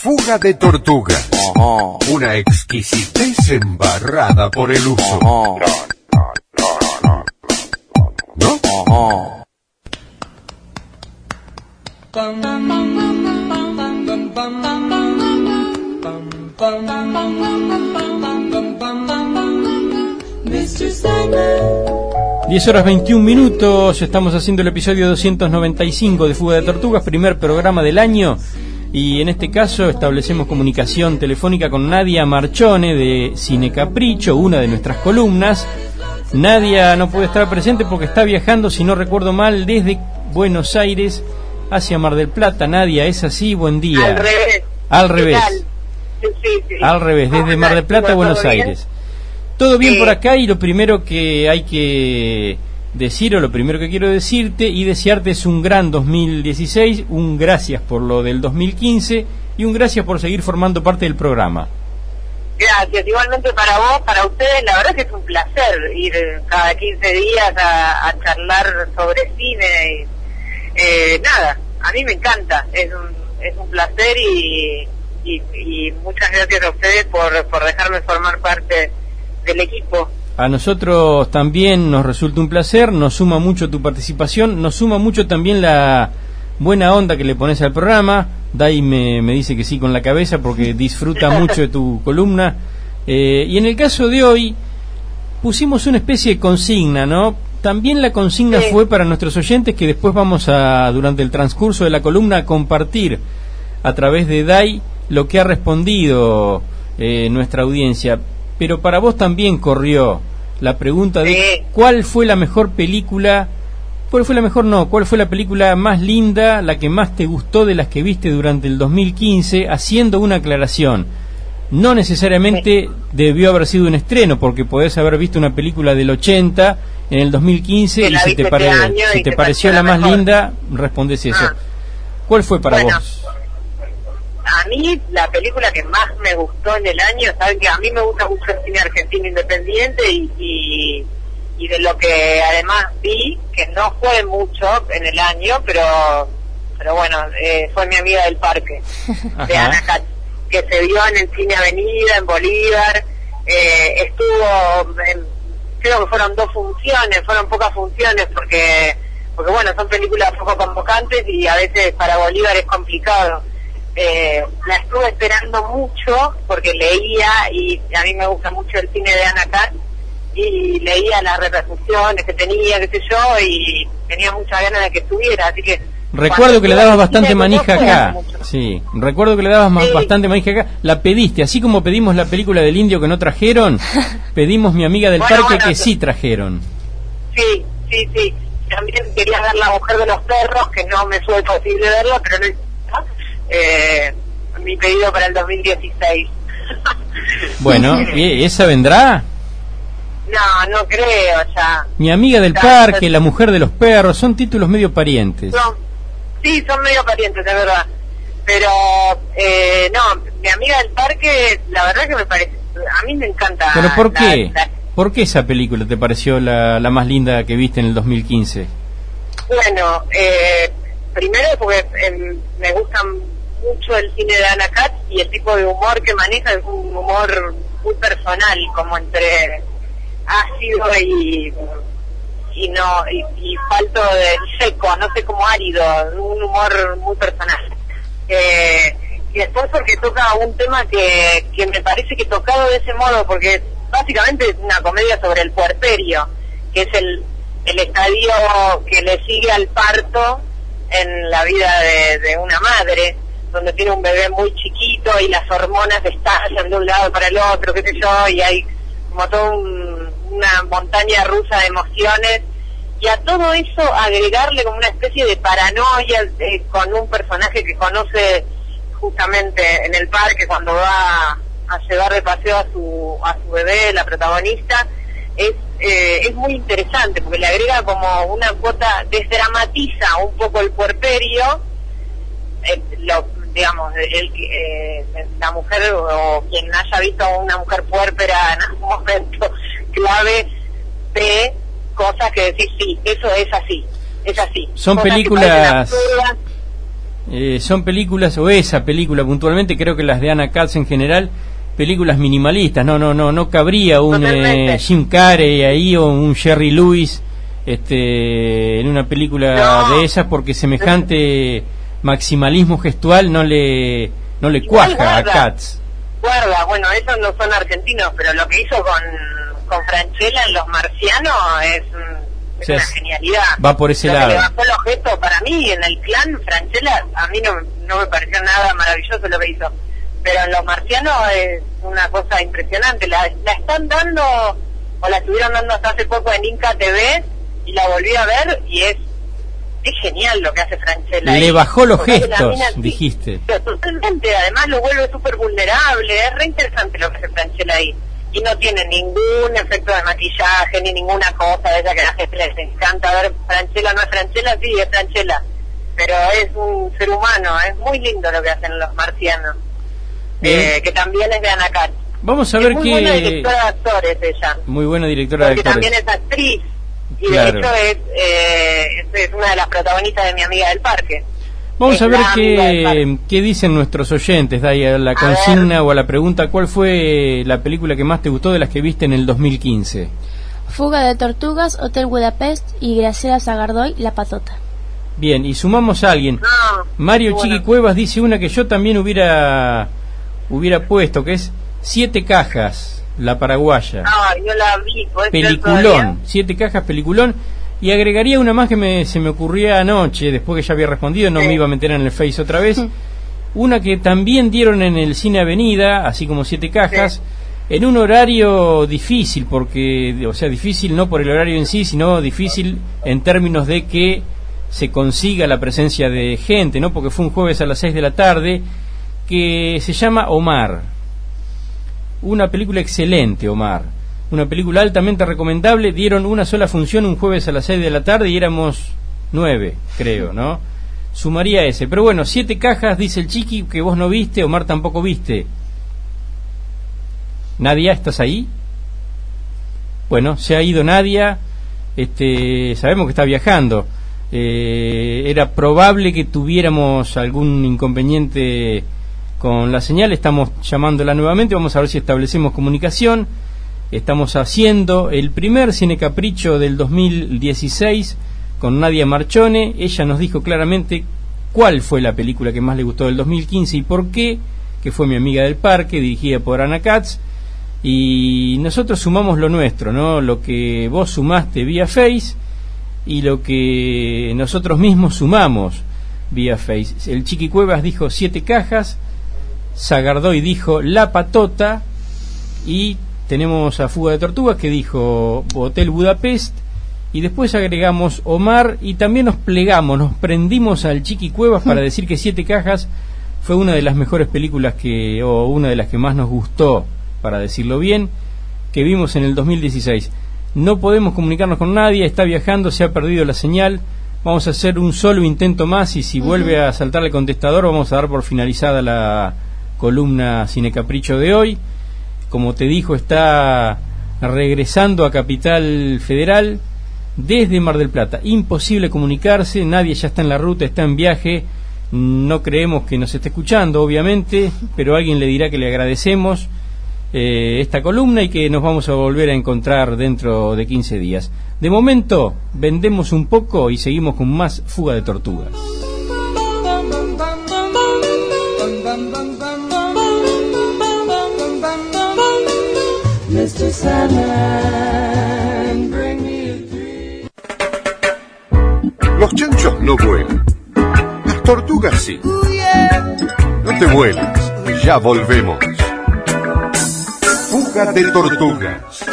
Fuga de tortuga. Una exquisitez embarrada por el uso. ¿No? Mr. Sandman. 10:21, estamos haciendo el episodio 295 de Fuga de Tortugas, primer programa del año, y en este caso establecemos comunicación telefónica con Nadia Marchone de Cine Capricho, una de nuestras columnas. Nadia no puede estar presente porque está viajando, si no recuerdo mal, desde Buenos Aires hacia Mar del Plata. Nadia, ¿es así? Buen día. Al revés. Al revés. Sí. Al revés, desde Mar del Plata a Buenos Aires. Todo bien por acá, y lo primero que hay que decir, o lo primero que quiero decirte y desearte, es un gran 2016, un gracias por lo del 2015 y un gracias por seguir formando parte del programa. Gracias, igualmente para vos, para ustedes. La verdad que es un placer ir cada 15 días a charlar sobre cine. Nada, a mí me encanta, es un placer y muchas gracias a ustedes por dejarme formar parte del equipo. A nosotros también nos resulta un placer, nos suma mucho tu participación, nos suma mucho también la buena onda que le pones al programa. Dai me dice que sí con la cabeza porque disfruta mucho de tu columna. Y en el caso de hoy pusimos una especie de consigna, ¿no? También la consigna fue para nuestros oyentes, que después vamos a, durante el transcurso de la columna, a compartir a través de Dai lo que ha respondido nuestra audiencia. Pero para vos también corrió la pregunta de ¿cuál fue la mejor película? ¿Cuál fue la película más linda, la que más te gustó de las que viste durante el 2015? Haciendo una aclaración, no necesariamente debió haber sido un estreno, porque podés haber visto una película del 80 en el 2015 y si te pareció la más linda, respondés eso. ¿Cuál fue para vos? A mí la película que más me gustó en el año, saben que a mí me gusta mucho el cine argentino independiente y de lo que además vi, que no fue mucho en el año, pero bueno, fue Mi amiga del parque, de Ana Cat, que se vio en el Cine Avenida, en Bolívar. Creo que fueron 2 funciones, fueron pocas funciones porque bueno, son películas poco convocantes y a veces para Bolívar es complicado. La estuve esperando mucho porque leía, y a mí me gusta mucho el cine de Ana Cat, y leía las repercusiones que tenía, qué sé yo, y tenía muchas ganas de que estuviera, así que recuerdo que le dabas bastante manija acá. Sí, recuerdo que le dabas bastante manija acá. La pediste, así como pedimos la película del indio que no trajeron, pedimos Mi amiga del parque que sí trajeron. Sí. También quería ver La mujer de los perros, que no me fue posible verlo, pero no. Mi pedido para el 2016. Bueno, ¿y esa vendrá? No creo ya. Mi amiga del parque, La mujer de los perros, son títulos medio parientes. Son medio parientes, de verdad. Pero no, Mi amiga del parque, la verdad que me parece, a mí me encanta. ¿Pero por qué? ¿Por qué esa película te pareció la más linda que viste en el 2015? Bueno, primero porque me gusta mucho el cine de Ana Cat, y el tipo de humor que maneja es un humor muy personal, como entre ácido y falto de seco, no sé, como árido, un humor muy personal. Y después porque toca un tema que me parece que tocado de ese modo, porque básicamente es una comedia sobre el puerperio, que es el estadio que le sigue al parto en la vida de una madre, donde tiene un bebé muy chiquito y las hormonas estallan de un lado para el otro, qué sé yo, y hay como toda una montaña rusa de emociones, y a todo eso agregarle como una especie de paranoia con un personaje que conoce justamente en el parque cuando va a llevar de paseo a su bebé, la protagonista. Es muy interesante porque le agrega como una cuota, desdramatiza un poco el puerperio, la mujer, o quien haya visto a una mujer puérpera en algún momento clave, ve cosas que decís, sí, eso es así. Son películas son películas, o esa película puntualmente, creo que las de Anna Katz en general, películas minimalistas. No cabría un Jim Carrey ahí o un Jerry Lewis en una película de esas, porque semejante maximalismo gestual no le cuaja a Katz. Bueno, esos no son argentinos, pero lo que hizo con Francella en Los Marcianos es una genialidad. Va por ese lado. Que le bajó el objeto para mí en El Clan, Francella, a mí no me pareció nada maravilloso lo que hizo. Pero en Los Marcianos es una cosa impresionante. La están dando, o la estuvieron dando hasta hace poco en Inca TV, y la volví a ver, y es genial lo que hace Francella. Le bajó los gestos, dijiste. Totalmente, además lo vuelve súper vulnerable. Es re interesante lo que hace Francella ahí. Y no tiene ningún efecto de maquillaje, ni ninguna cosa de esa que a la gente les encanta ver. Francella no es Francella, sí, es Francella. Pero es un ser humano, es muy lindo lo que hacen Los Marcianos. Que también es de Anna Katz. Vamos a ver muy buena directora de actores ella. Muy buena directora de actores. Porque también es actriz. Y claro, de hecho es una de las protagonistas de Mi Amiga del Parque. Vamos a ver qué dicen nuestros oyentes, Day, a la consigna o a la pregunta: ¿cuál fue la película que más te gustó de las que viste en el 2015? Fuga de Tortugas, Hotel Budapest y Graciela Zagardoy, La Patota. Bien, y sumamos a alguien. Mario Chiqui Cuevas dice una que yo también hubiera puesto, que es 7 cajas, la paraguaya. Yo la vi. Peliculón, 7 cajas, peliculón. Y agregaría una más que se me ocurría anoche, después que ya había respondido, no me iba a meter en el Face otra vez. Una que también dieron en el Cine Avenida, así como 7 cajas, en un horario difícil, porque, o sea, difícil no por el horario en sí, sino difícil en términos de que se consiga la presencia de gente, ¿no? Porque fue un jueves a las 6 de la tarde, que se llama Omar. Una película excelente, Omar. Una película altamente recomendable. Dieron una sola función un jueves a las 6 de la tarde y éramos 9, creo, ¿no? Sumaría ese. Pero bueno, 7 cajas, dice el Chiqui, que vos no viste, Omar tampoco viste. Nadia, ¿estás ahí? Bueno, se ha ido Nadia. Sabemos que está viajando. Era probable que tuviéramos algún inconveniente con la señal. Estamos llamándola nuevamente. Vamos a ver si establecemos comunicación. Estamos haciendo el primer Cine Capricho del 2016 con Nadia Marchone. Ella nos dijo claramente cuál fue la película que más le gustó del 2015 y por qué, que fue Mi Amiga del Parque, dirigida por Anna Katz. Y nosotros sumamos lo nuestro, ¿no? Lo que vos sumaste vía Face y lo que nosotros mismos sumamos vía Face. El Chiqui Cuevas dijo 7 cajas, Zagardoy dijo La Patota, y tenemos a Fuga de Tortugas que dijo Hotel Budapest, y después agregamos Omar, y también nos prendimos al Chiqui Cuevas para decir que 7 cajas fue una de las mejores películas o una de las que más nos gustó, para decirlo bien, que vimos en el 2016. No podemos comunicarnos con nadie, está viajando, se ha perdido la señal. Vamos a hacer un solo intento más, y si vuelve a saltar el contestador vamos a dar por finalizada la columna Cine Capricho de hoy. Como te dijo, está regresando a Capital Federal desde Mar del Plata. Imposible comunicarse, nadie ya está en la ruta, está en viaje. No creemos que nos esté escuchando, obviamente, pero alguien le dirá que le agradecemos esta columna y que nos vamos a volver a encontrar dentro de 15 días. De momento, vendemos un poco y seguimos con más Fuga de Tortugas. Mr. Sandman, bring me a dream. Los chanchos no vuelan, las tortugas sí. No te vueles, ya volvemos. Fuga de Tortugas.